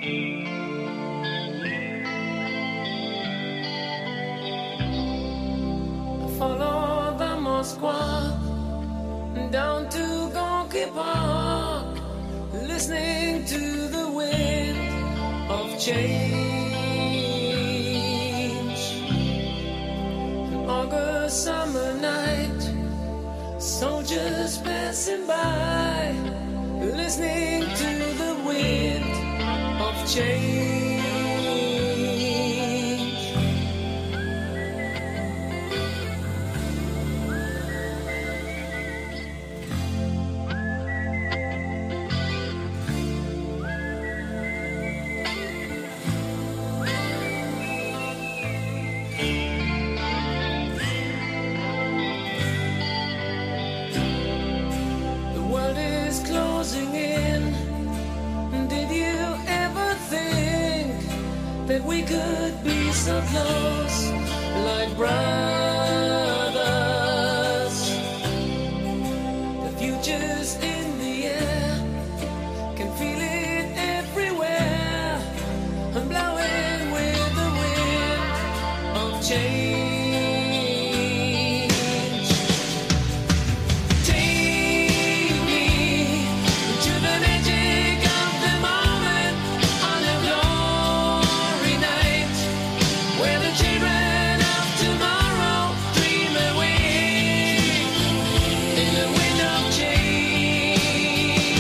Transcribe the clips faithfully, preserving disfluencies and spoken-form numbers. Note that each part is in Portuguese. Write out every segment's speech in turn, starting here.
Follow the Moskva down to Gorky Park, listening to the wind of change. An August summer night, soldiers passing by, listening to the wind of change. We could be so close, like brothers. The future's in the air, can feel it everywhere. I'm blowing with the wind of change. Take me to the magic of the moment on the glory night, where the children of tomorrow dream away in the wind of change.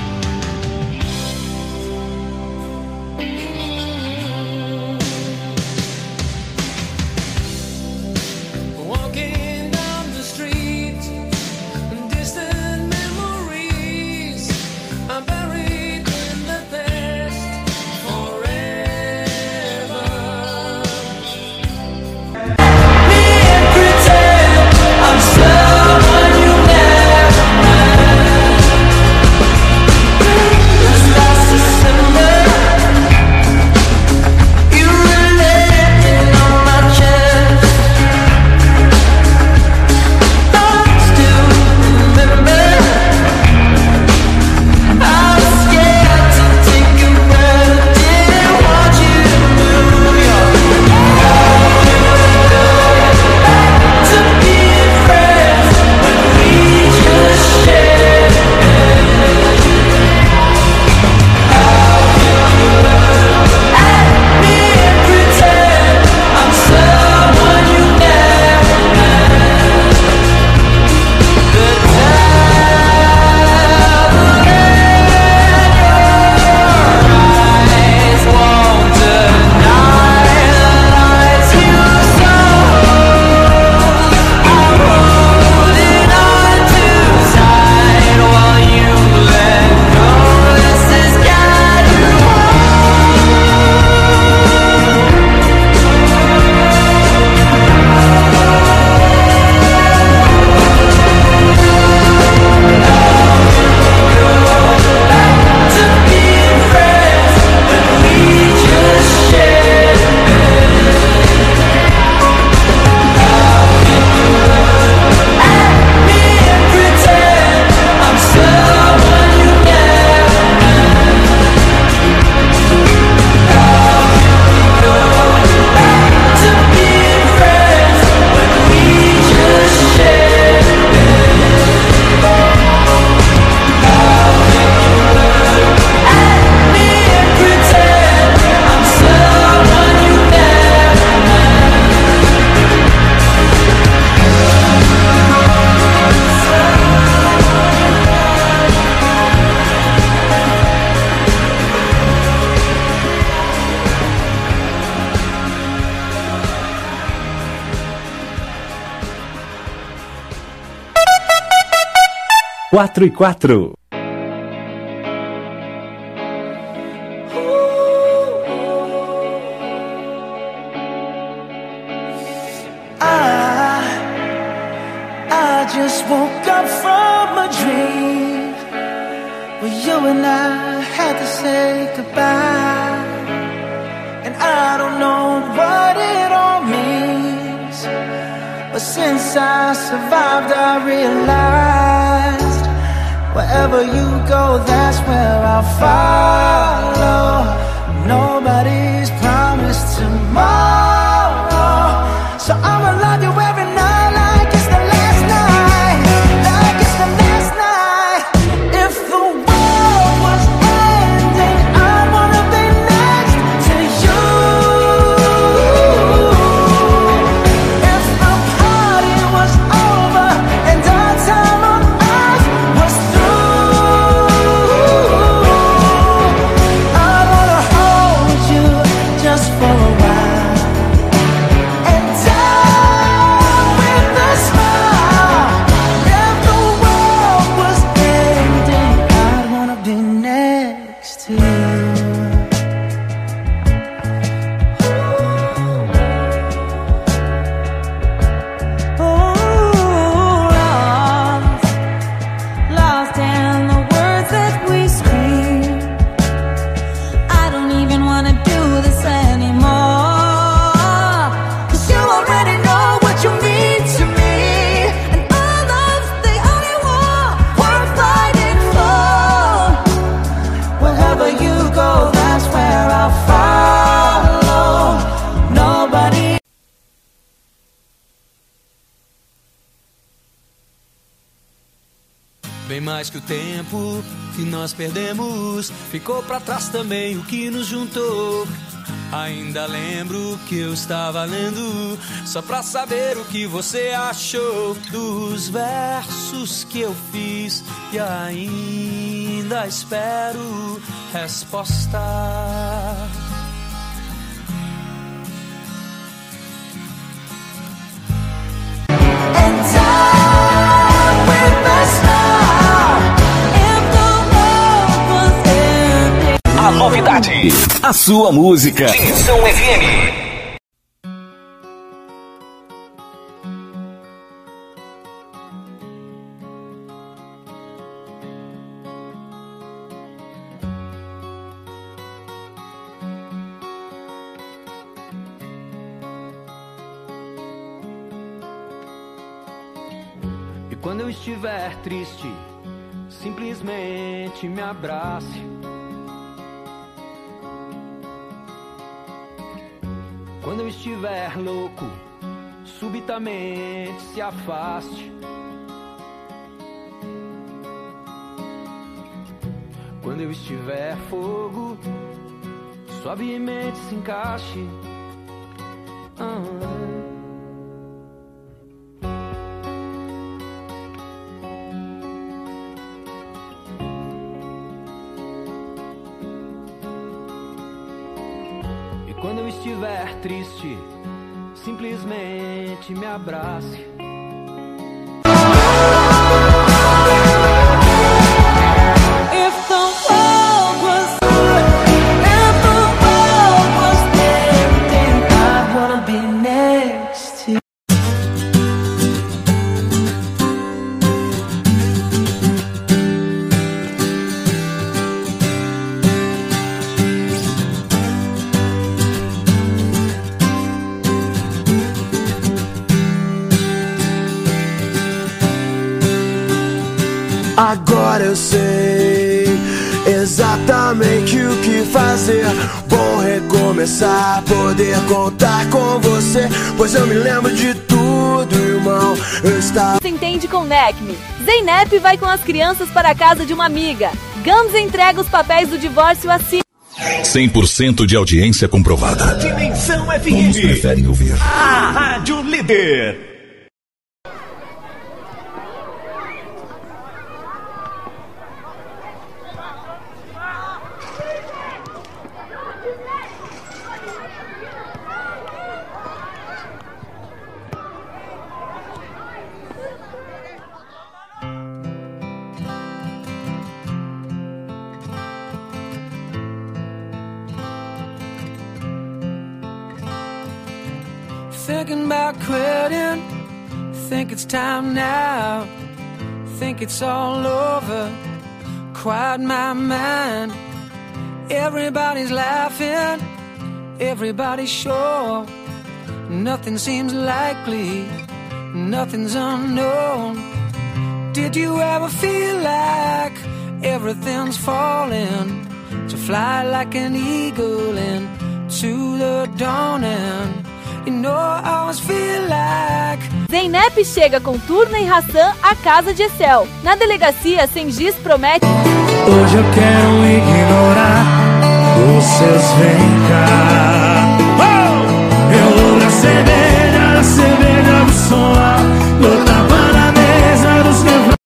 Walking down the street, distant memories are buried in the past forever. I'm someone you never met. This last December, you were laying on my chest. I still remember. I was scared to take a breath. Didn't want you to move your to be friends when we just shared. At me and pretend I'm someone you never met. The devil in your eyes won't deny the lies you sold. I'm holding on too tight while you let go. This has got you to being friends when we just shared. At me and pretend I'm someone you never met. To being friends when we just shared. At me and pretend I'm someone you never quattro e quattro. I, I just woke up from a dream where you and I had to say goodbye. And I don't know what it all means, but since I survived I realized wherever you go, that's where I'll follow. Nobody's promised tomorrow, so I'ma love you every night like it's the last night, like it's the last night. If the world was ending, I'd wanna be next to you. If the party was over and our time on earth was through, I wanna hold you just for a while and die with a smile. If the world was ending, I'd wanna be next to you. Ooh, lost, lost in the words that we scream. I don't even wanna do this anymore, 'cause you already know what you mean to me, and all love's the only war worth fighting for. Wherever you go, that's where I'll follow. Nobody. Bem mais que o tempo que nós perdemos, ficou pra trás também o que nos juntou. Ainda lembro que eu estava lendo, só pra saber o que você achou dos versos que eu fiz, e ainda espero resposta. And die with a smile. If the world was ending. A novidade, a sua música. Dimensão F M. E quando eu estiver triste, simplesmente me abrace. Quando eu estiver louco, subitamente se afaste. Quando eu estiver fogo, suavemente se encaixe. Ah. Quando eu estiver triste, simplesmente me abrace. If the world was if the world was ending, I wanna be next to you. Agora eu sei exatamente o que fazer. Bom recomeçar, poder contar com você, pois eu me lembro de tudo, irmão. Eu estava... Se entende com N E C M. Zeynep vai com as crianças para a casa de uma amiga. Gams entrega os papéis do divórcio a si. cem por cento de audiência comprovada. Dimensão F M. Todos preferem ouvir A Rádio Líder. Thinking about quitting, think it's time now, think it's all over, quiet my mind. Everybody's laughing, everybody's sure, nothing seems likely, nothing's unknown. Did you ever feel like everything's falling to fly like an eagle into the dawn. And you know I always feel like Zeynep chega com Turna e Hassan à casa de Excel. Na delegacia, Sengiz promete: hoje eu quero ignorar os seus vem cá. Oh! Eu vou na cerveja, na cerveja do som, eu tava na mesa dos meus.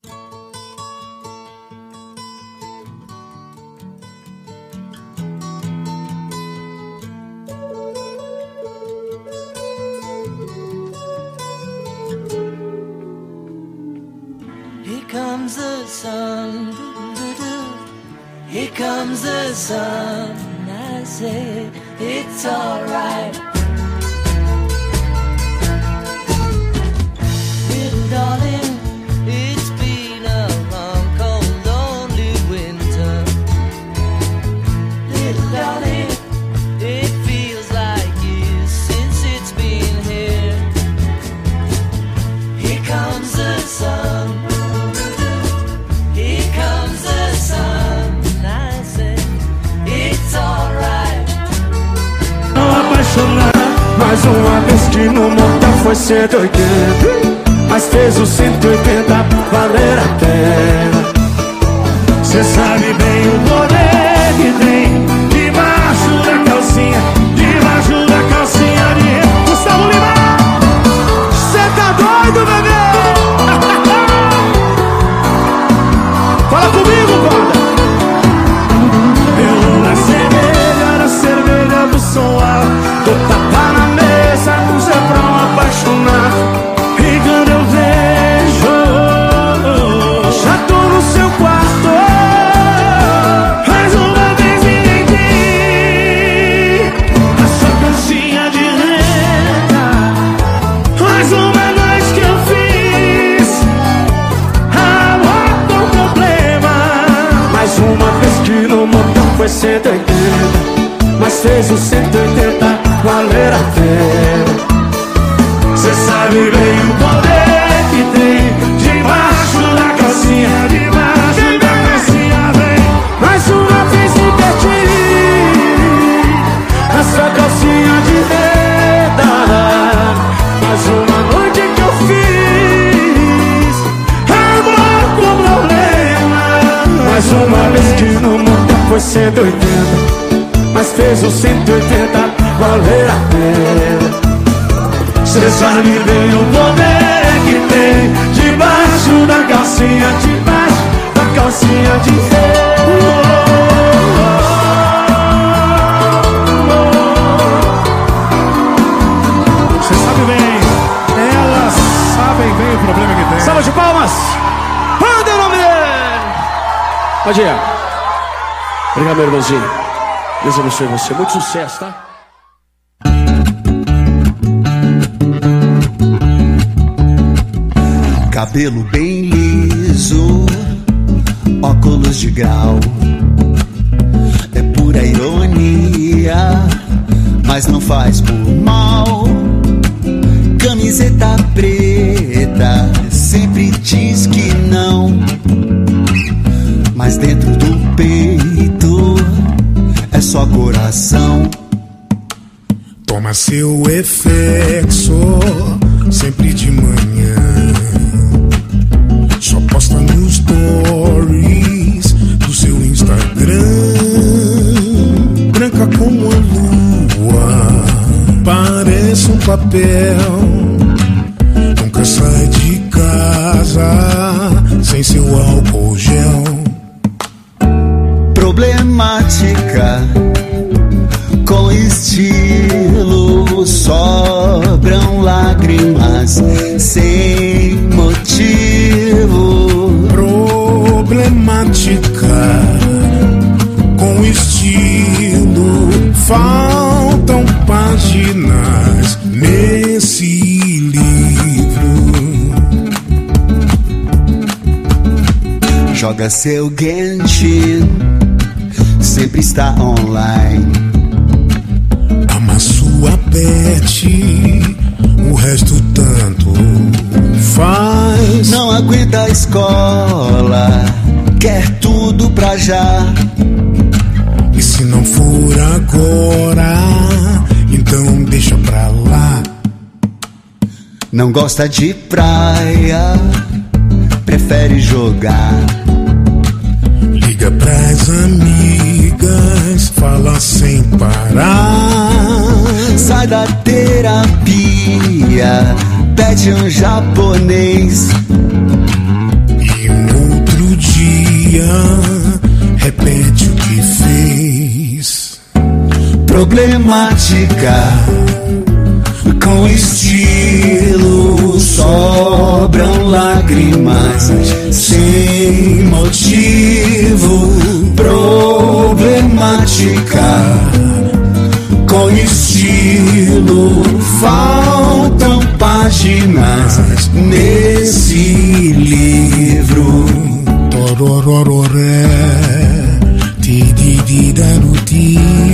Here comes the sun, doo-doo-doo. Here comes the sun, I say it's alright. Little darling, it's been a long, cold, lonely winter. Little darling, it feels like years since it's been here. Here comes the sun. Here comes the sun, I say it's alright. Não apaixonar, mais uma vez que no motel foi cento e oitenta, mas fez o cento e oitenta valer a pena. Cê sabe bem o poder que tem debaixo da calcinha, debaixo da calcinha de Gustavo Lima. Cê tá doido, bebê? Fala comigo, Conda! Eu na cerveja, na cerveja do som alto, tô tapa na mesa, com Zé pra apaixonar. E quando eu vejo, já tô no seu quarto, mais uma vez me entendi. A sua calcinha de renda, mais uma noite que eu fiz. Amor com problema. Mais uma vez que no motel foi cento e oitenta, mas fez o cento e oitenta valer a pena. Cê sabe bem o poder que tem debaixo da calcinha, debaixo da calcinha vem. Mais uma vez me perdi a sua calcinha de renda. Mais uma noite que eu fiz amor com problema. Mais uma vez que no mundo foi cento e oitenta, mas fez o cento e oitenta valer a pena. Cê sabe bem o poder que tem debaixo da calcinha, debaixo da calcinha de Cê sabe bem, elas sabem bem o problema que tem. Salva de palmas! Manda o nome dele! Pode ir. Obrigado, meu irmãozinho. Deus abençoe você. Muito sucesso, tá? Cabelo bem liso, óculos de grau. É pura ironia, mas não faz por mal. Camiseta preta, sempre diz que não, mas dentro do peito é só coração. Toma seu efexo sempre de manhã, só posta nos stories do seu Instagram. Branca como a lua, parece um papel. Nunca sai de casa sem seu álcool gel. Problemática, com estilo, sobram lágrimas sem motivo. Problemática, com estilo, faltam páginas nesse livro. Joga seu Genshin, sempre está online. Ama sua pet, o resto tanto faz. Não aguenta a escola, quer tudo pra já. Se não for agora, então deixa pra lá. Não gosta de praia, prefere jogar. Liga pras amigas, fala sem parar. Sai da terapia, pede um japonês. E no outro dia, repete o que fez. Problemática, com estilo, sobram lágrimas sem motivo. Problemática, com estilo, faltam páginas nesse livro. Tororororé, tidididaruti,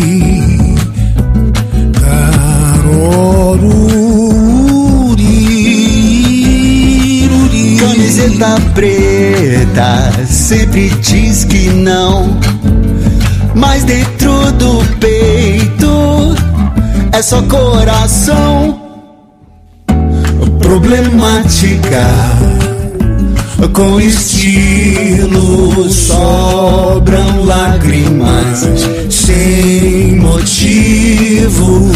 caroruri. Camiseta preta sempre diz que não, mas dentro do peito é só coração. Problemática, com estilo, sobram lágrimas sem motivo.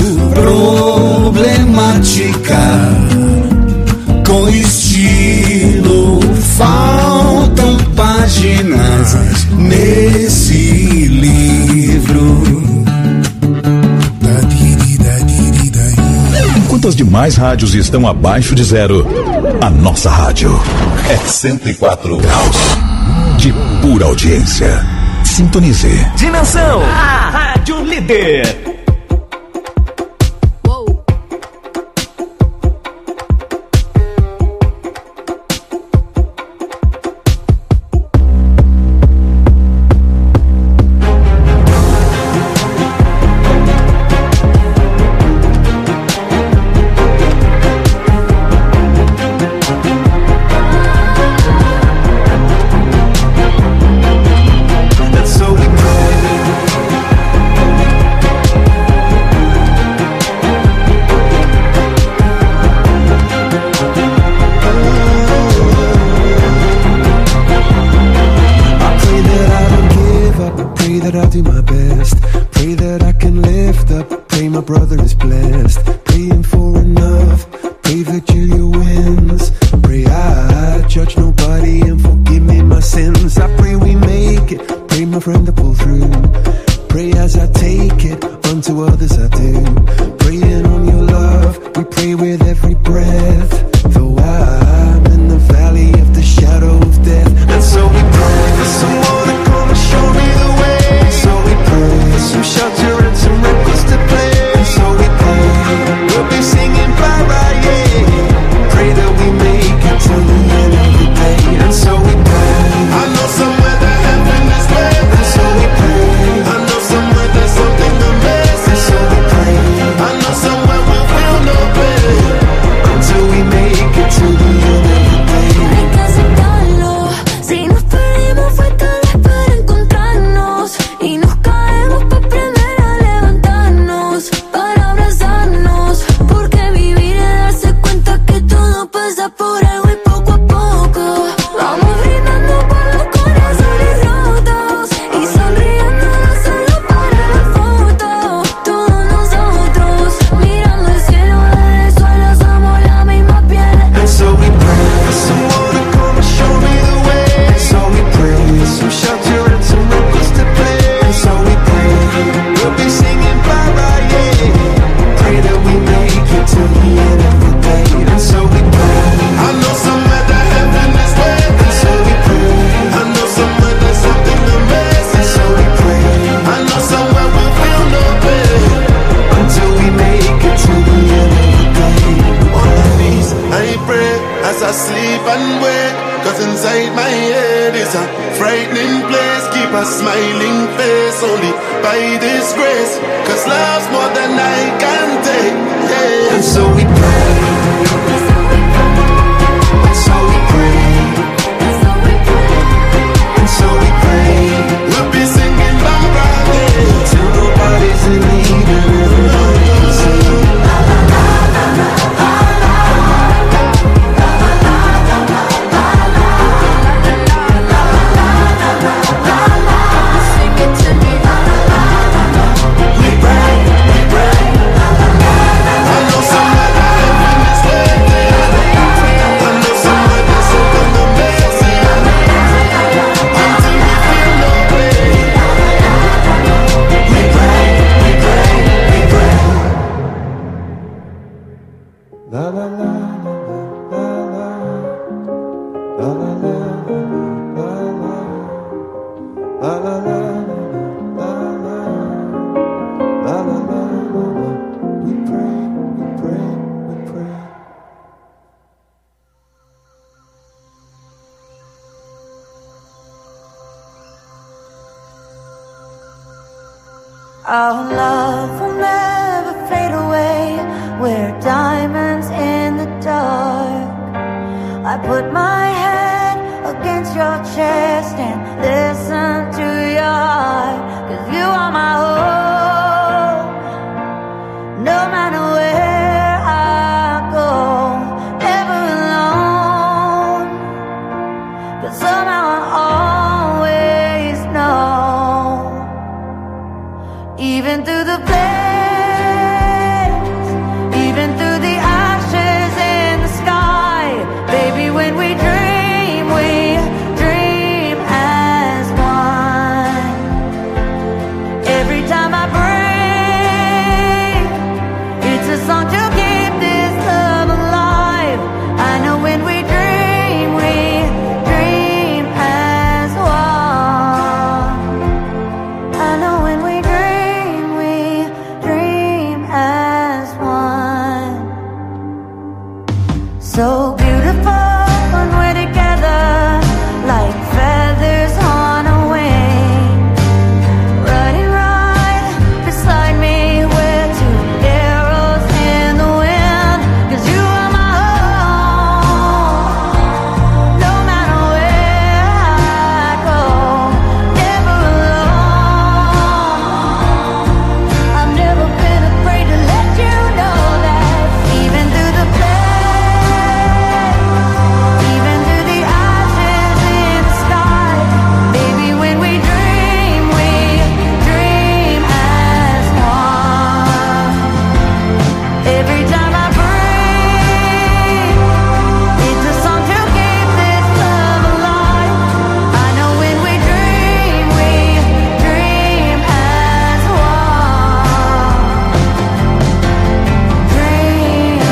Problemática, com estilo, faltam páginas nesse livro. Enquanto as demais rádios estão abaixo de zero, a nossa rádio é cento e quatro graus de pura audiência. Sintonize. Dimensão, a rádio líder. Till Our love will never fade away. We're diamonds in the dark. I put my head against your chest and listen to your heart. 'Cause you are my hope. No matter where I go, never alone. 'Cause somehow I always know. Even through the flames, even through the ashes in the sky, baby, when we dream, we dream as one. Every time I breathe, it's a song to keep this love alive. I know when we dream, we dream as one. I know when we dream, we dream as one. So beautiful when we're together, like feathers on a wing. Running right beside me, we're two arrows in the wind. 'Cause you are my home. No matter where I go, never alone. I've never been afraid to let you know that. Even through the flames, even through the ashes in the sky, baby, when we dream, we dream as one. Every time I breathe, it's a song to keep this love alive. I know when we dream, we dream as one. Dream,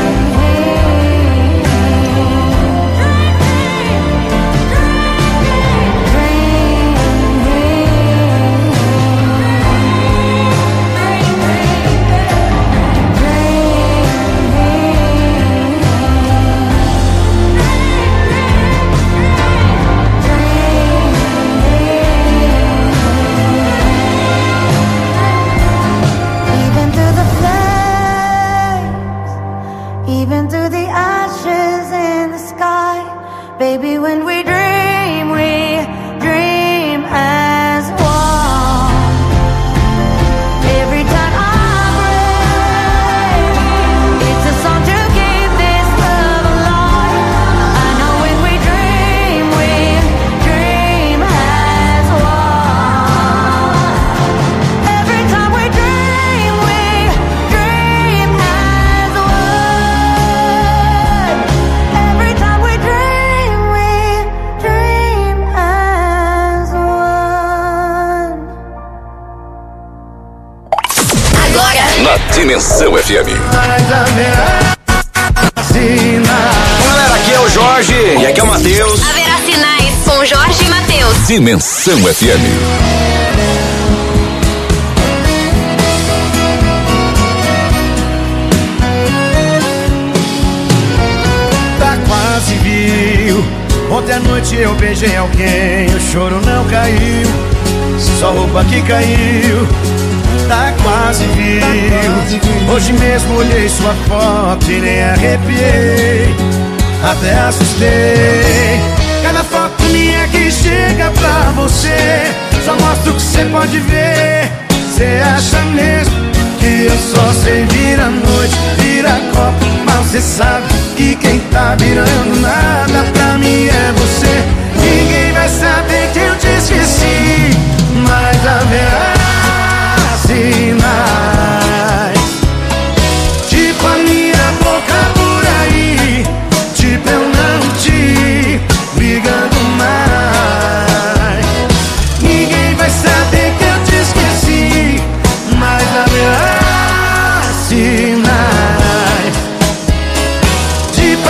even through the flames, even through the ashes in the sky, baby, when we dream, we dream as one. Every time I breathe, it's a song to keep this love alive. I know when we dream, we dream as one. Every time we dream, we dream as one. Every time we dream, we dream as one. Na Dimensão F M. Galera, aqui é o Jorge e aqui é o Matheus. Haverá sinais com Jorge e Matheus. Dimensão F M. Tá quase viu. Ontem à noite eu beijei alguém, o choro não caiu, só roupa que caiu. Tá quase viu. Hoje mesmo olhei sua foto e nem arrepiei, até assustei. Cada foto minha que chega pra você só mostra o que você pode ver. Você acha mesmo que eu só sei virar noite, virar copo, mas você sabe que quem tá virando nada pra mim é você. Ninguém vai saber que eu te esqueci, mas haverá sinais, tipo a minha boca por aí, tipo eu não te ligando mais. Ninguém vai saber que eu te esqueci, mas haverá sinais, tipo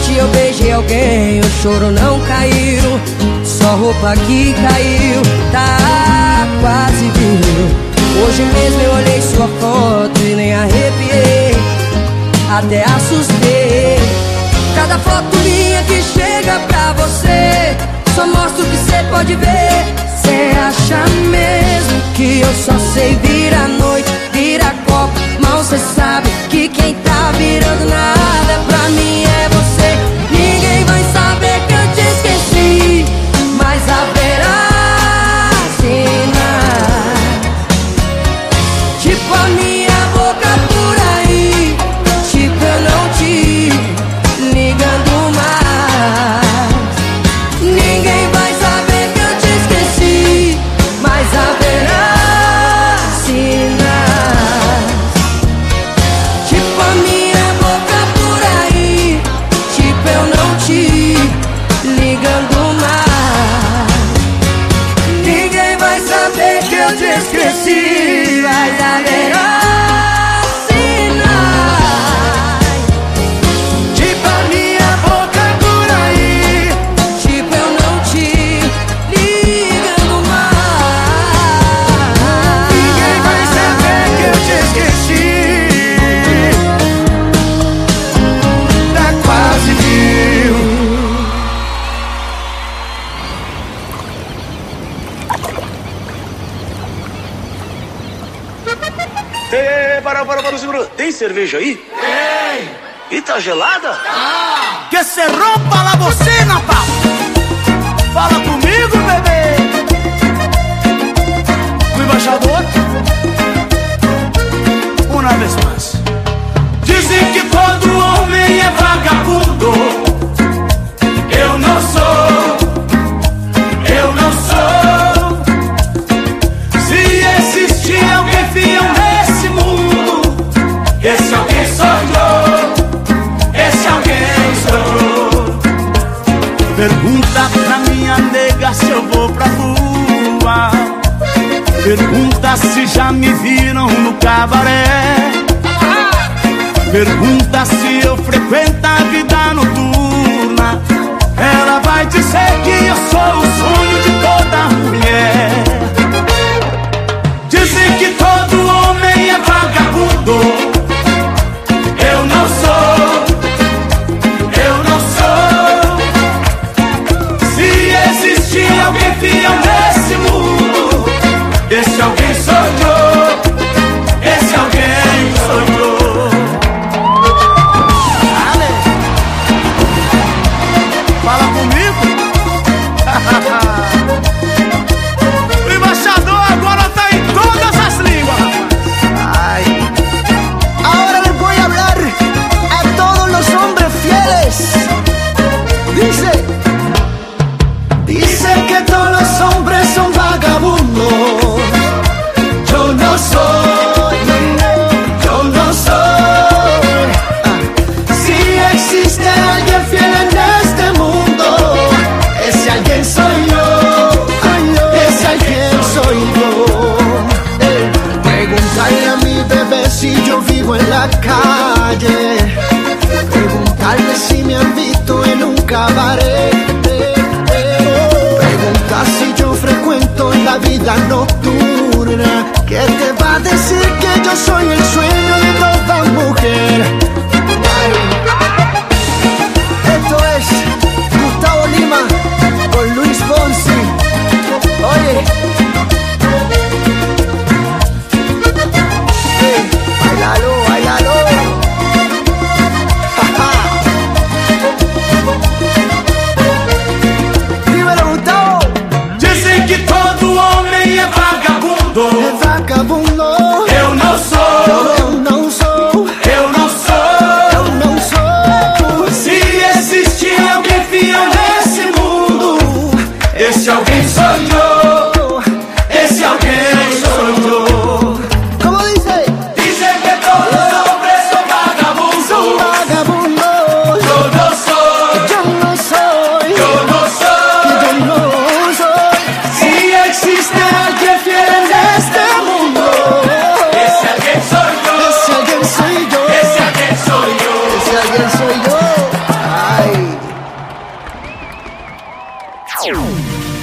noite eu beijei alguém, o choro não caiu, só roupa que caiu, tá quase viu. Hoje mesmo eu olhei sua foto e nem arrepiei, até assustei. Cada foto minha que chega pra você só mostra o que cê pode ver. Cê acha mesmo que eu só sei virar noite, virar copo? Mal cê sabe que quem tá virando nada pra mim é você. Ninguém vai saber que eu te esqueci, mas haverá sinais, tipo a minha boca por aí, tipo eu não te ligando mais. Ninguém vai saber que eu te esqueci, mas haverá sinais, tipo a minha boca por aí, tipo eu não te ligando mais. Ninguém vai saber que eu te esqueci, mas haverá sinais, tipo a minha boca por aí, tipo eu não te ligando mais. Ninguém vai saber que eu te esqueci, tá quase viu. Ei, para, para, para, segura. Tem cerveja aí? Tem. E tá gelada? Ah. Que se rompa la bocina, pa. Fala comigo, bebê. O embaixador. Uma vez mais. Dizem que todo homem é vagabundo. Eu não sou, eu não sou. Se existir alguém fiel nesse mundo, esse alguém sou eu, esse alguém sou eu. Pergunta pra minha nega se eu vou pra rua. Pergunta se já me viram no cabaré. Pergunta se eu frequento a vida noturna. Ela vai dizer que eu sou o sonho de toda mulher. Dizem que todo homem é vagabundo. Eu não sou, eu não sou. Se existir alguém fiel nesse mundo, esse alguém sou eu, esse alguém sou eu. Fala comigo. O embaixador agora tá em todas as línguas. Ay. Ahora les voy a hablar a todos los hombres fieles. Dice, dice que todos los hombres son vagabundos. Yo no soy, yo no soy. Ah. Si existe alguien fiel en este mundo, ese alguien soy yo, ese alguien soy yo. Eh, Preguntarle a mi bebé si yo vivo en la calle. Preguntarle si me han visto en un cabaret. Eh, eh. Preguntar si yo frecuento la vida nocturna. ¿Qué te va a decir que yo soy el sueño de toda mujer? Ay. Esto es Gustavo Lima con Luis Fonsi. Oye, hey, bailalo, bailalo. Dímelo, Gustavo. Dizem que todo homem é vagabundo. Es vagabundo. Eu não sou, Eu não sou. eu não sou.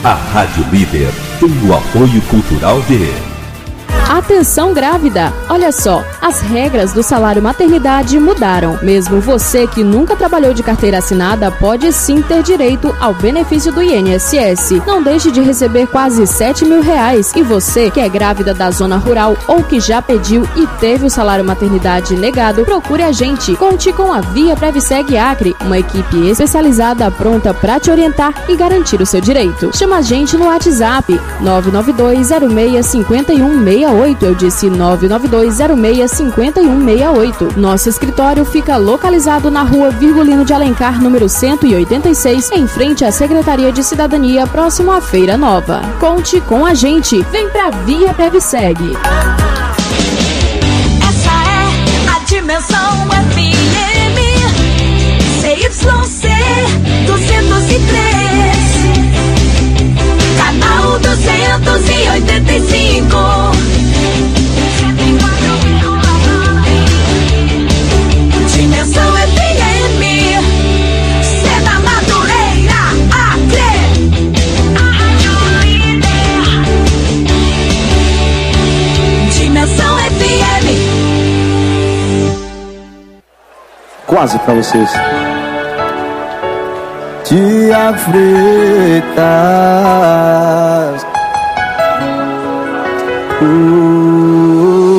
A Rádio Líder tem o apoio cultural de... Atenção grávida! Olha só, as regras do salário maternidade mudaram. Mesmo você que nunca trabalhou de carteira assinada pode sim ter direito ao benefício do I N S S. Não deixe de receber quase sete mil reais. E você que é grávida da zona rural ou que já pediu e teve o salário maternidade negado, procure a gente. Conte com a Via Previseg Acre, uma equipe especializada pronta para te orientar e garantir o seu direito. Chama a gente no WhatsApp nove nove dois zero seis cinco um seis oito. Eu disse nove nove dois zero seis cinco um seis oito. Nosso escritório fica localizado na rua Virgulino de Alencar, número cento e oitenta e seis, em frente à Secretaria de Cidadania, próximo à Feira Nova. Conte com a gente. Vem pra Via Previseg. Essa é a Dimensão F M C Y C duzentos e três, canal duzentos e oitenta e cinco. Dimensão F M, Seda Madureira, Acre, a Rádio Líder. Dimensão F M. Quase pra vocês. Tiago Freitas. Uh,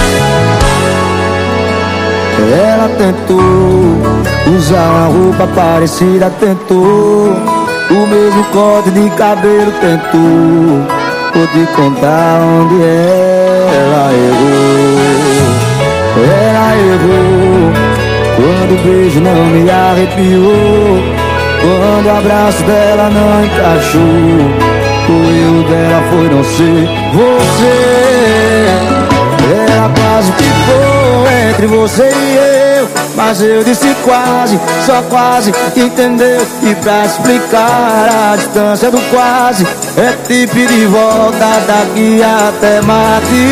ela tentou usar uma roupa parecida, tentou o mesmo corte de cabelo, tentou. Vou te contar onde ela errou. Ela errou quando o beijo não me arrepiou, quando o abraço dela não encaixou. O erro dela foi não ser você. Ela quase ficou entre você e eu, mas eu disse quase, só quase, entendeu? E pra explicar a distância do quase, é te pedir de volta daqui até Marte.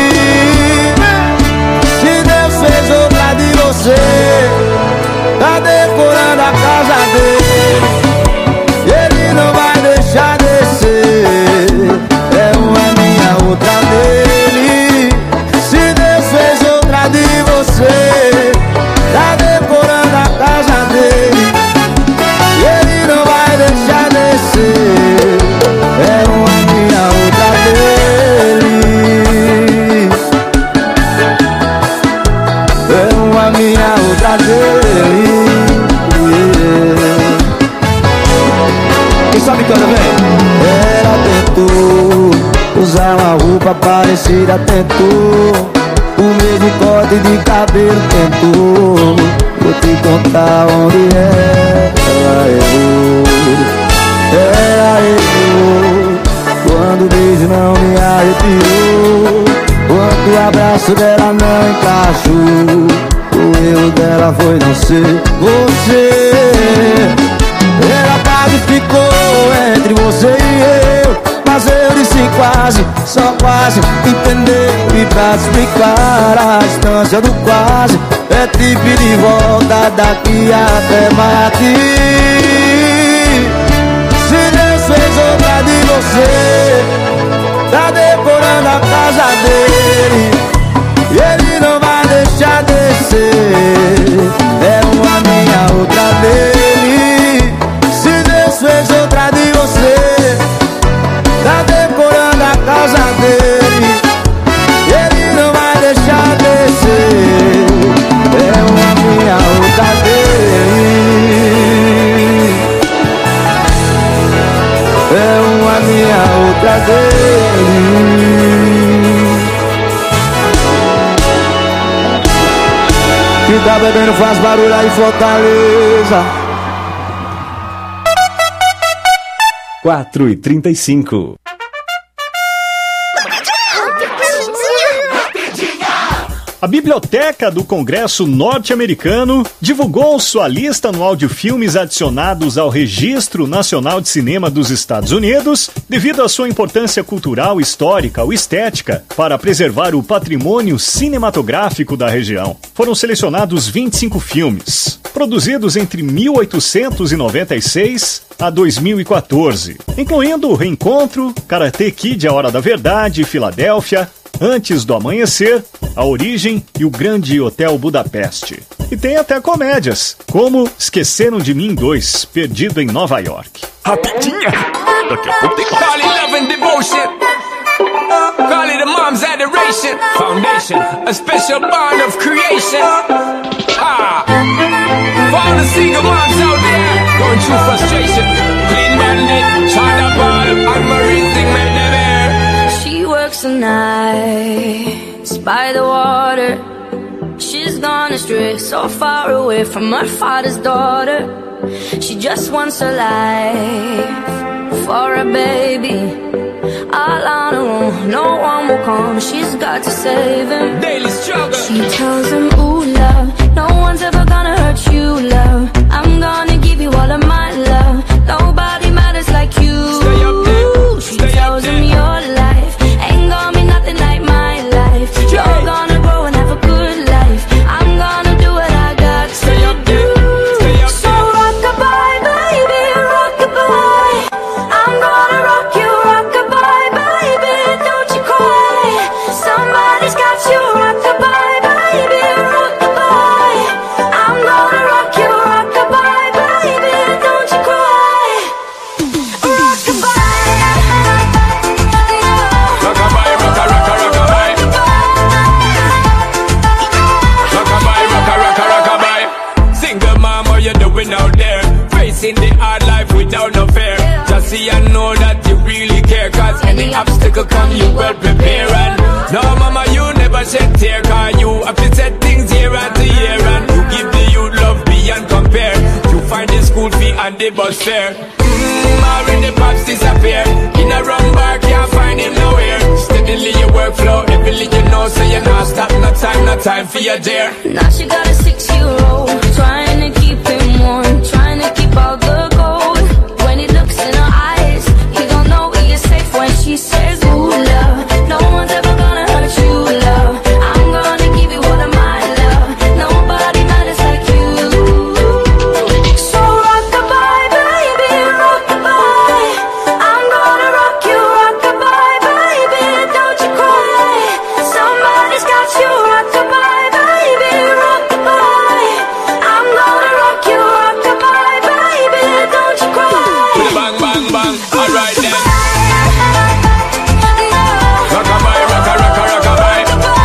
Se Deus fez outra de você, tá decorando a casa dele, ele não vai deixar descer. É uma minha, outra dele. Se Deus fez outra de você, tá decorando a casa dele, ele não vai deixar descer. É uma minha, outra dele. É uma minha, outra dele. Quem sabe canta bem? Ela tentou usar uma roupa parecida, tentou o mesmo corte de cabelo, tentou. Vou te contar onde ela errou. Ela errou quando o beijo não me arrepiou, quando o abraço dela não encaixou. O erro dela foi não ser você. Ela quase ficou entre você e eu, mas eu disse quase, só quase, entendeu? E pra explicar a distância do quase, é te pedir de volta daqui até Marte. Se Deus fez outra de você, tá decorando a casa dele, e ele não vai deixar descer. É uma minha, outra dele. Se Deus fez outra de você, tá decorando a casa dele, ele não vai deixar descer. É uma minha, outra dele. É uma minha, outra dele. Quem tá bebendo faz barulho aí, Fortaleza. quatro e trinta e cinco. A Biblioteca do Congresso Norte-Americano divulgou sua lista anual de filmes adicionados ao Registro Nacional de Cinema dos Estados Unidos, devido à sua importância cultural, histórica ou estética para preservar o patrimônio cinematográfico da região. Foram selecionados vinte e cinco filmes, produzidos entre mil oitocentos e noventa e seis a dois mil e quatorze, incluindo O Reencontro, Karate Kid, A Hora da Verdade, Filadélfia, Antes do Amanhecer, A Origem e O Grande Hotel Budapeste. E tem até comédias, como Esqueceram de Mim dois, Perdido em Nova York. Rapidinha! Daqui a pouco tem mais. Call it love and devotion. Call it a mom's adoration. Foundation, a special bond of creation. Ah! For all the single moms out there going through frustration. Clean bandit, China ball, and Marie thing made them air. She works the nights by the water. She's gone astray, so far away from her father's daughter. She just wants a life for a baby. All on her own, no one will come. She's got to save him. Daily struggle. She tells him, ooh, love, no one's ever gonna hurt you, love. I'm gonna give you all of my love. Nobody matters like you. Stay up there. She Stay tells up there. him your life ain't gonna be nothing like my life. You're gonna grow and have a good life. I'm gonna do what I got to Stay up there. Stay up So there. rock-a-bye, baby, rock-a-bye. I'm gonna rock you, rock-a-bye, baby, don't you cry. Somebody's got you, rock-a-bye, baby, rock-a-bye. I'm gonna rock you, rock-a-bye, baby, don't you cry. Rock-a-bye. Rock-a-bye, rocka, rocka, rock-a-bye. Rock-a-bye, rocka, rocka, rock-a-bye. Single mom, what you doing out there? Facing the hard life without no fear. Just see and know that you really care. Cause any obstacle come, you well prepare. And no, mama, you never shed tear. Cause you have to set things year after year. And you give the youth love beyond compare. You find the school fee and the bus fare. Mmm, already pops disappear. In a wrong bar, can't find him nowhere. Steadily your workflow, everything you know. So you not stop, no time, no time for your dare. Now she got a six-year-old, trying to keep him warm, trying to keep all the gold. When he looks in her eyes, he don't know he is safe when she says, ooh, love, no one's ever gonna hurt you, love. I'm gonna give you all of my love. Nobody matters like you. So rock-a-bye, baby, rock-a-bye. I'm gonna rock you, rock-a-bye, baby, don't you cry. Somebody's got you, rock-a-bye, baby, rock-a-bye. I'm gonna rock you, rock-a-bye, baby, don't you cry. Bang, bang, bang, alright then. Rock-a-bye, rocka, rocka, rock-a-bye.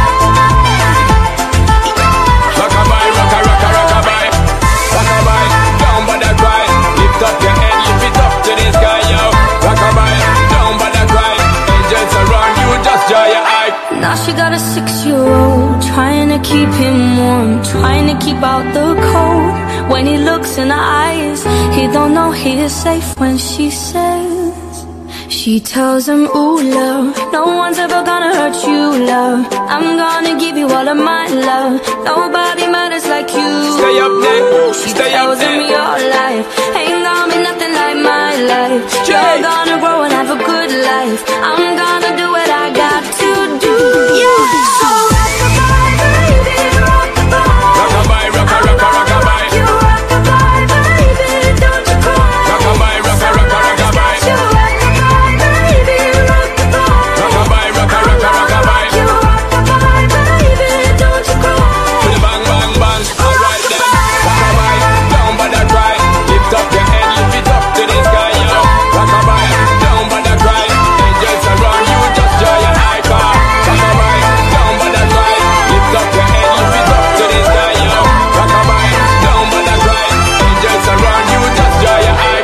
Rock-a-bye, rocka, rocka, rock-a-bye. Rock-a-bye, down by the cry. Lift up your head, lift it up to the sky, yo. Rock-a-bye, down by the cry. Angels around you, just draw your eye. Now she got a six-year-old, trying to keep him warm, trying to keep out the cold. When he looks in her eyes, he don't know he is safe when she says. She tells him, ooh, love, no one's ever gonna hurt you, love. I'm gonna give you all of my love. Nobody matters like you. Stay up there, She stay up tells him there. your life ain't gonna be nothing like my life. You're gonna grow and have a good life. I'm gonna do what I got to do. Yeah. So rock-a-bye, baby, rock-a-bye. Rock-a-bye, rocka, rocka, rock-a-bye. You rock-a-bye, baby, don't you cry. Rock-a-bye, rocka, rocka, rock-a-bye. You rock-a-bye, baby, rock-a-bye. Rock-a-bye, rocka, rocka, rock-a-bye. You rock-a-bye, baby, don't you cry. Bang, bang, bang, alright then. Rock-a-bye, down by the cry. Lift up your head, lift it up to the sky, yo. Rock-a-bye, down by the cry. Angels around you, just draw your eye car. Rock-a-bye, down by the cry. Lift up your head, lift it up to the sky, yo. Rock-a-bye, down by the cry. Angels around you, just draw your eye.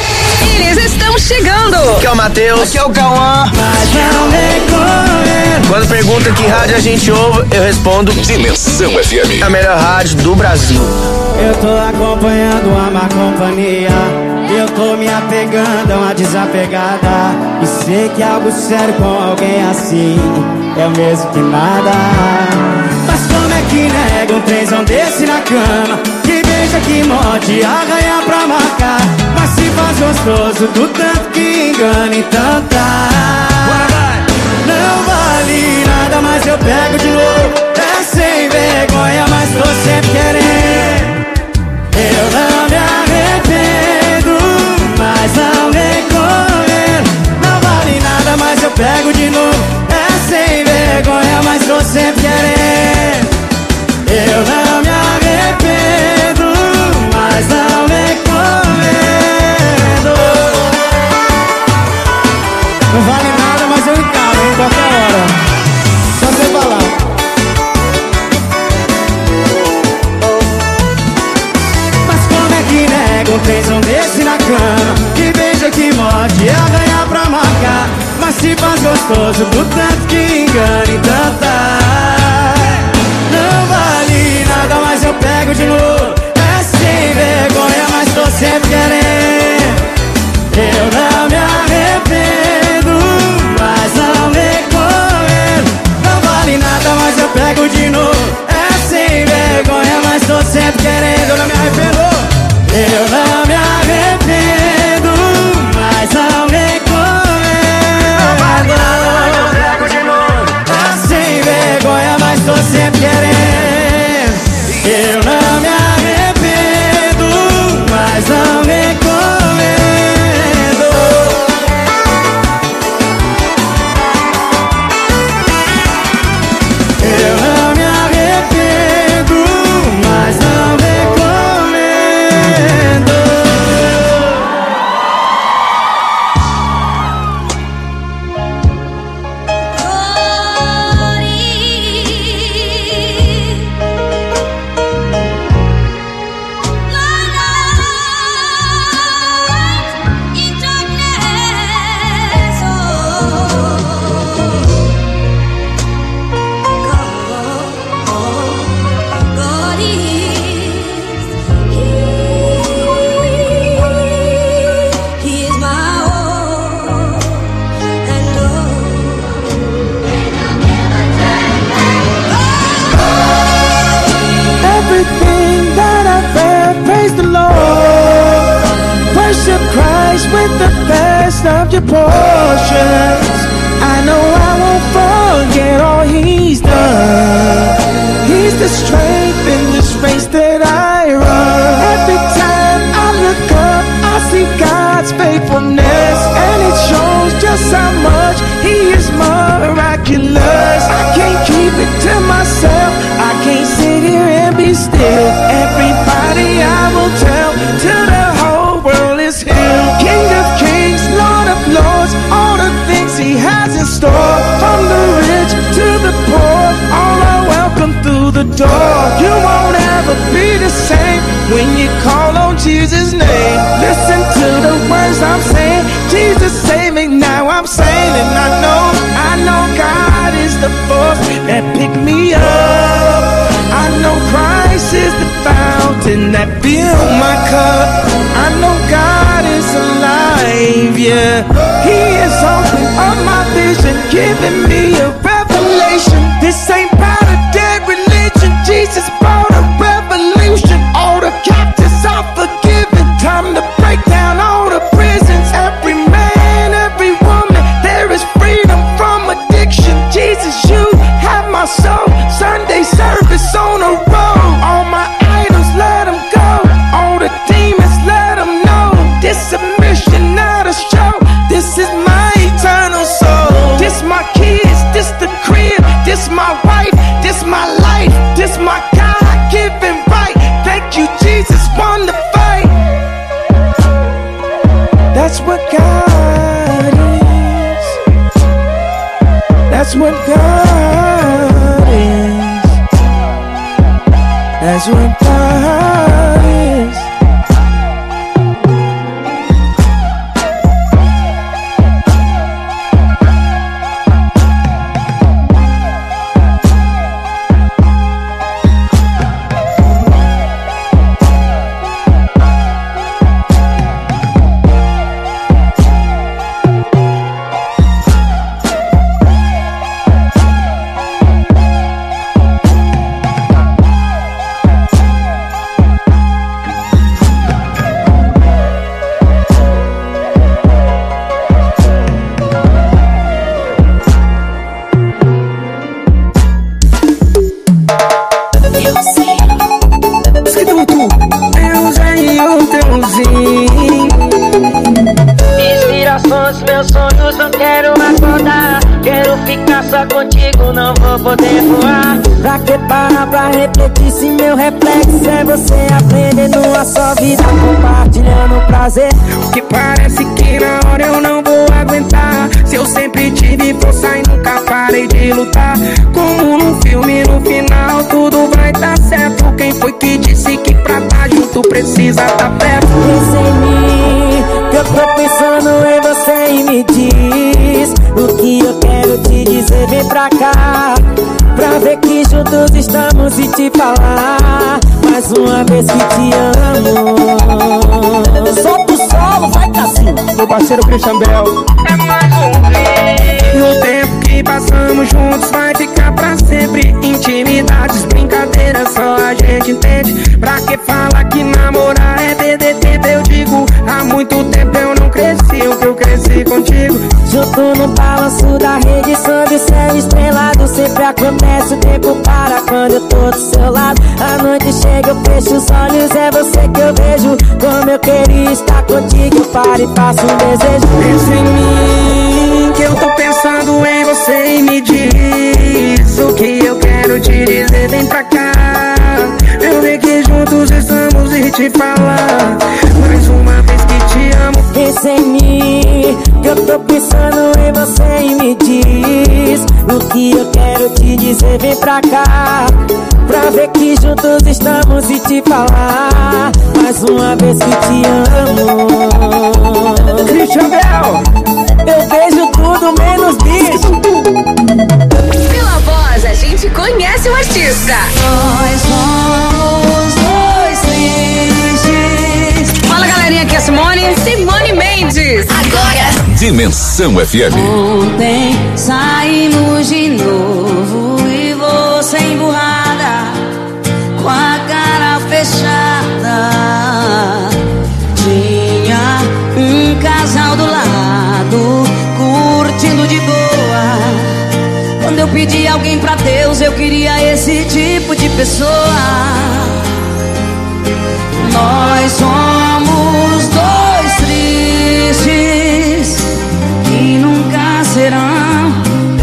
Eles estão chegando! Aqui é o Matheus. Aqui é o Cauã. Vai, Quando perguntam que rádio a gente ouve, eu respondo Dimensão F M, a melhor rádio do Brasil. Eu tô acompanhando a má companhia, eu tô me apegando a uma desapegada, e sei que algo sério com alguém assim é o mesmo que nada. Mas como é que nega um trenzão desse na cama, que beija, que morde, arranha pra marcar, mas se faz gostoso do tanto que engana, então tá. Não vale nada, mas eu pego de novo. É sem vergonha, mas tô sempre querendo. Eu não me arrependo, mas não recomendo. Não vale nada, mas eu pego de novo. É sem vergonha, mas tô sempre querendo. Eu não me arrependo, mas não recomendo. Não vale nada, mas eu encaro em qualquer hora. Só você falar. Um trenzão desse na cama, que beija, que morde, arranha pra marcar, mas se faz gostoso do tanto que engana, então tá. Não vale nada, mas eu pego de novo. É sem vergonha, mas tô sempre querendo. Eu não me arrependo, mas não recomendo. Não vale nada, mas eu pego de novo. É sem vergonha, mas tô sempre querendo. Eu não me arrependo. Eu não me arrependo, mas não recomendo. Não vale nada, mas eu pego de novo. É sem vergonha, mas tô sempre querendo. Eu não me arrependo, mas não recomendo. Eu não me arrependo, mas não recomendo. Everything that I've ever, praise the Lord. Worship Christ with the best of your portions. I know I won't forget all He's done. He's the strength in this race that I run. Every time I look up, I see God's faithfulness, and it shows just how much He is miraculous. I can't keep it to myself, I can't sit here and be still. Everybody I will tell, till the whole world is healed. King of kings, Lord of lords, all the things He has in store. From the rich to the poor, all are welcome through the door. You won't ever be the same when you call on Jesus' name. Listen to the words I'm saying. Jesus save me, now I'm saying, and I know, I know God is the force that picked me up. I know Christ is the fountain that filled my cup. I know God is alive, yeah. He is opening up my vision, giving me a revelation. This ain't about a dead religion. Jesus brought a revolution. All the captives are forgiven. Time to break down all the prisons. Every man, every woman, there is freedom from addiction. Jesus, you have my soul. Sunday service on the road. All my idols, let them go. All the demons, let them know. This submission, not a show. This is my eternal soul. This my kids, this the crib. This my wife, this my life. This my God-given right. Thank you, Jesus, won the fight. That's what God is. That's what God is. That's what God is. eu só quero acordar. Quero ficar só contigo, não vou poder voar. Pra que parar pra refletir se meu reflexo é você aprendendo a sua vida, compartilhando prazer. Que parece que na hora eu não vou aguentar. Se eu sempre tive força e nunca parei de lutar. Como num filme, no final tudo vai dar certo. Quem foi que disse que pra tá junto precisa tá perto? Pensa em mim, que eu tô pensando em você e me diz o que eu quero te dizer, vem pra cá. Pra ver que juntos estamos e te falar mais uma vez que te amo. Solta o solo, vai Cassinho. Meu parceiro Christian Bell. É mais um vídeo. E o tempo que passamos juntos vai ficar pra sempre. Intimidades, brincadeiras, só a gente entende. Pra que fala que namorar é perder tempo? Eu digo, há muito tempo eu não cresci o que eu cresci contigo. Junto no balanço da rede, sob o céu estrelado. Sempre acontece, o tempo para quando eu tô do seu lado. A noite chega, eu fecho os olhos, é você que eu vejo. Como eu queria estar contigo, eu paro e faço um desejo. Pensa em mim, que eu tô pensando em você e me diz o que eu quero te dizer, vem pra cá. Eu ver que juntos estamos e te falar mais uma vez que te amo. Pensa em mim, que eu tô pensando em você e me diz o que eu quero te dizer, vem pra cá. Pra ver que juntos estamos e te falar mais uma vez que te amo. Christian Bell. Eu vejo tudo menos bicho. Pela voz a gente conhece o artista. Nós somos dois tristes. Fala galerinha, aqui é a Simone. Simone Mendes. Agora Dimensão F M. Ontem saímos de novo e você emburrada, com a cara fechada. Tinha um casal do lado, curtindo de boa. Quando eu pedi alguém pra Deus, eu queria esse tipo de pessoa. Nós somos dois tristes que nunca serão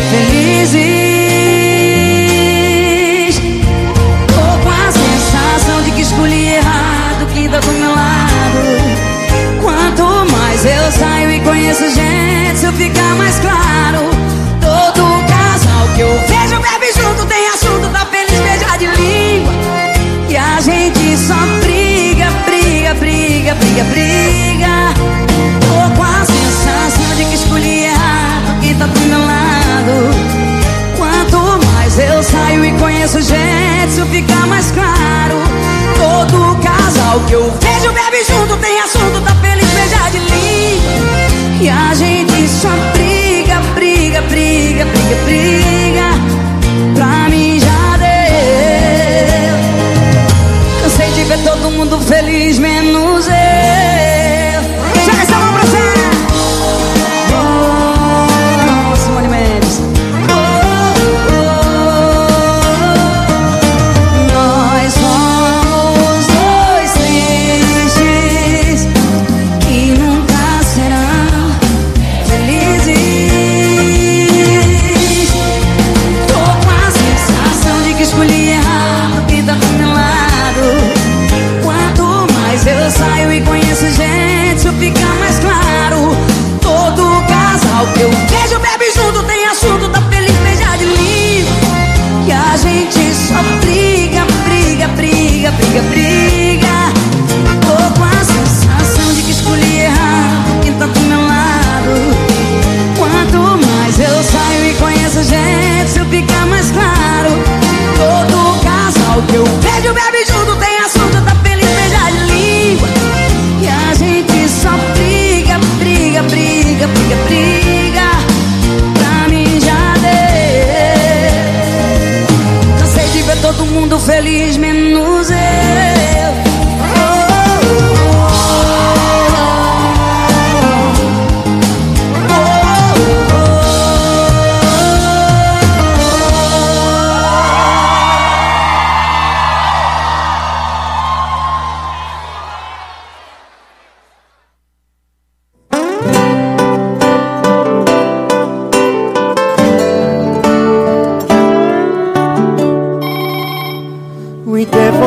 felizes. Tô com a sensação de que escolhi errado, que tá do meu lado. Quanto mais eu saio e conheço gente, isso fica mais claro. Todo casal que eu vejo bebe junto, tem assunto, tá feliz, beija de língua. E a gente só briga, briga, briga, briga, briga. Tô com a sensação de que escolhi errado, que tá do meu lado. Quanto mais eu saio e conheço gente, isso fica mais claro. Todo casal que eu vejo bebe junto, tem assunto, tá feliz, beija de língua. E a gente só briga, briga, briga, briga, briga. Pra mim já deu. Cansei de ver todo mundo feliz, menos eu. Joga essa mão pra você. Oh, Simone Mendes. Oh, oh, oh. Nós somos dois tristes que nunca serão felizes. Tô com a sensação de que escolhi errado, que tá do meu lado. Quanto mais eu saio e conheço gente, isso fica mais claro. Todo casal que eu vejo bebe junto, tem assunto, tá feliz, beija de língua. E a gente só briga, briga, briga, briga, briga. Tô com a sensação de que escolhi errado, quem tá do meu lado. Quanto mais eu saio e conheço gente, isso fica mais claro. Todo casal que eu vejo bebe junto, tem assunto, tá feliz, beija de língua.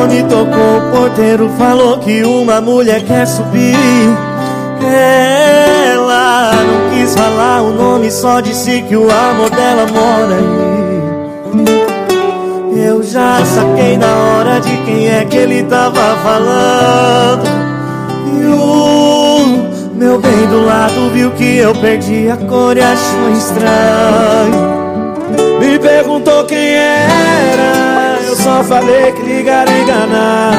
telefone tocou, o porteiro falou que uma mulher quer subir. Ela não quis falar o nome, só disse que o amor dela mora aí. Eu já saquei na hora de quem é que ele tava falando. E o meu bem do lado viu que eu perdi a cor e achou estranho. Me perguntou quem era, eu só falei que ligar é enganar.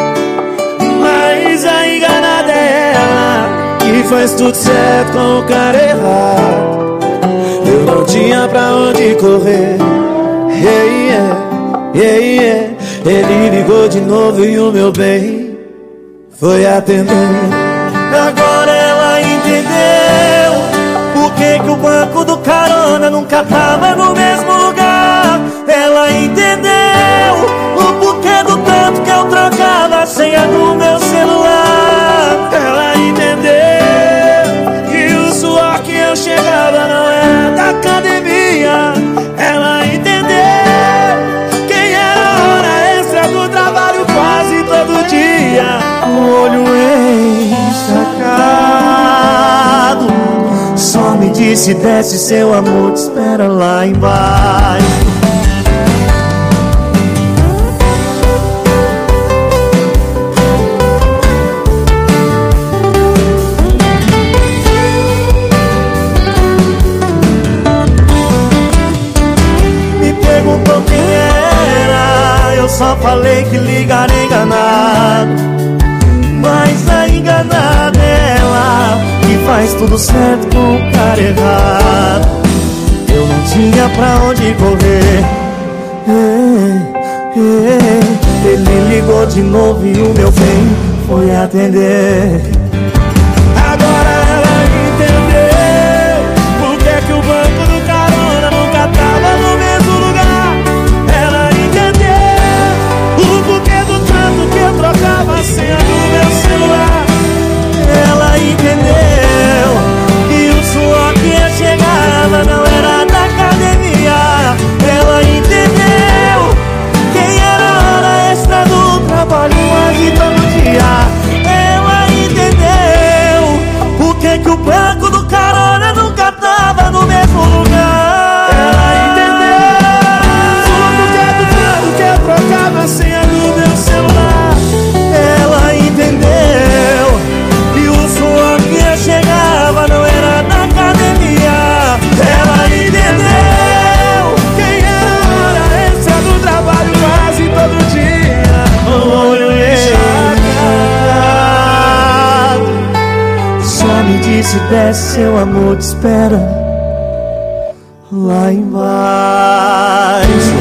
Mas a enganada é ela, que faz tudo certo com o cara errado. Eu não tinha pra onde correr. Yeah, yeah, yeah, yeah. Ele ligou de novo e o meu bem foi atender. Agora ela entendeu por que que o banco do carona nunca tava no mesmo lugar. Ela entendeu o porquê do tanto que eu trocava a senha do meu celular. Ela entendeu que o suor que eu chegava não era da academia. Ela entendeu quem era a hora extra do trabalho quase todo dia. O olho encharcado só me disse: desce, seu amor te espera lá embaixo. Me perguntou quem era, eu só falei que ligar é enganado. Mas a enganada é ela, que faz tudo certo com o cara errado. Eu não tinha pra onde correr. é, é. Ele ligou de novo e o meu bem foi atender. Agora ela entendeu por que que o banco do carona nunca tava no mesmo lugar. Ela entendeu o porquê do tanto que eu trocava a senha do meu celular. Ela entendeu que o suor que eu chegava não era da academia. Ela entendeu quem era a hora extra do trabalho quase todo dia. Ela entendeu por que que o banco do carona nunca tava no mesmo lugar. Ela entendeu o porquê do tanto que eu trocava a senha do meu celular. Ela entendeu que o suor que eu chegava não era na academia. Ela entendeu quem era a hora extra do trabalho quase todo dia. O olho encharcado só me disse: desce, seu amor te espera lá embaixo.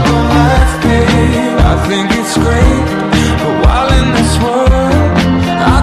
Think it's great, but while in this world I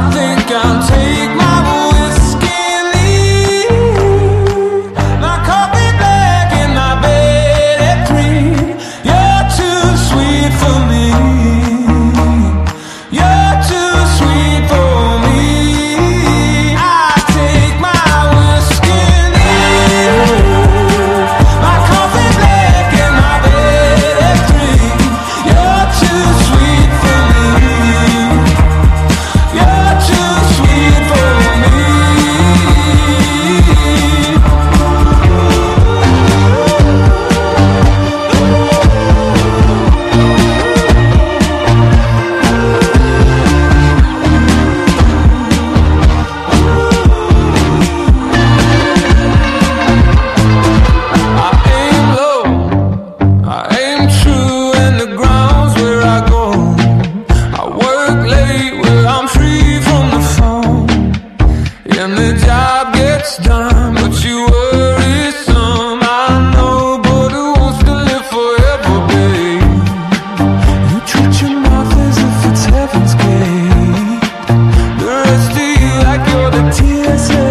late, well I'm free from the phone, and the job gets done, but you worry some. I know, but who wants to live forever, babe? You treat your mouth as if it's heaven's gate. The rest of you like you're the T S A.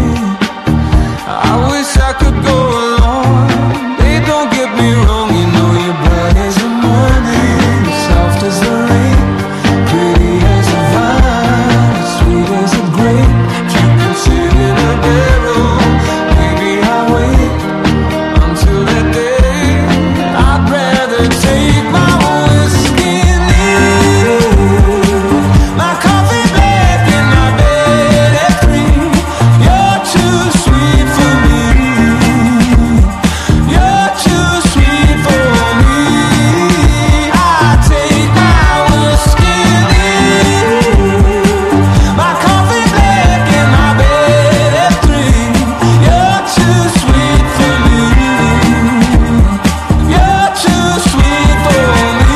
I wish I could go along. Hey, don't get me wrong, you know you're bright as the morning, soft as the rain, pretty as a vine, sweet as a grape. You can sit in a bedroom, maybe I'll wait until that day. I'd rather take my whiskey neat, my coffee black and my bed at three. You're too sweet for me, you're too sweet for me. I take my whiskey neat, my coffee black and my bed at three. You're too sweet for me, you're too sweet for me.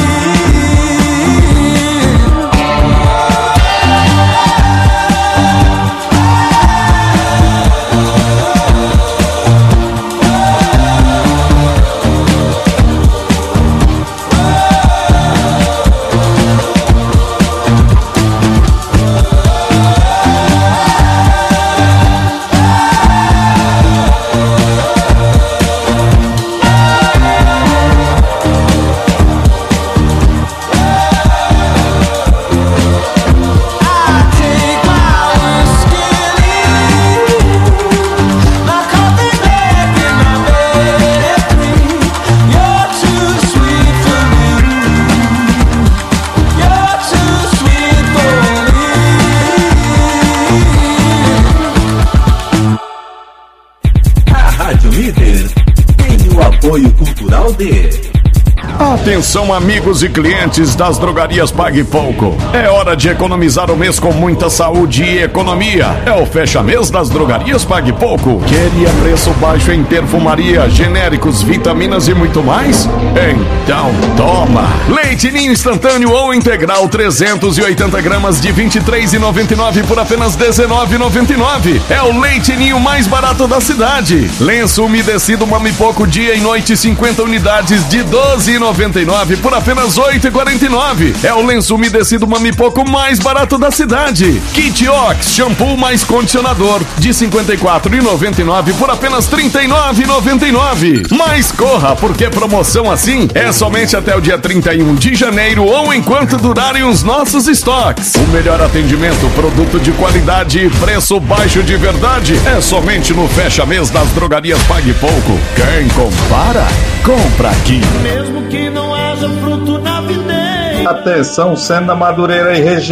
A Rádio Líder tem o apoio cultural de... Atenção, amigos e clientes das drogarias Pague Pouco. É hora de economizar o mês com muita saúde e economia. É o fecha-mês das drogarias Pague Pouco. Queria preço baixo em perfumaria, genéricos, vitaminas e muito mais? Então toma! Leite Ninho instantâneo ou integral trezentos e oitenta gramas de vinte e três reais e noventa e nove centavos por apenas dezenove reais e noventa e nove centavos. É o Leite Ninho mais barato da cidade. Lenço umedecido Mami Pouco dia e noite cinquenta unidades de doze reais e noventa e nove centavos por apenas oito reais e quarenta e nove centavos. É o lenço umedecido Mami Pouco mais barato da cidade. Kit Ox, shampoo mais condicionador de cinquenta e quatro reais e noventa e nove centavos por apenas trinta e nove reais e noventa e nove centavos. Mas corra, porque promoção assim é somente até o dia trinta e um de janeiro ou enquanto durarem os nossos estoques. O melhor atendimento, produto de qualidade e preço baixo de verdade é somente no fecha-mês das drogarias Pague Pouco. Quem compara, compra aqui. Mesmo que não haja fruto na videira. Atenção, Sena Madureira e região.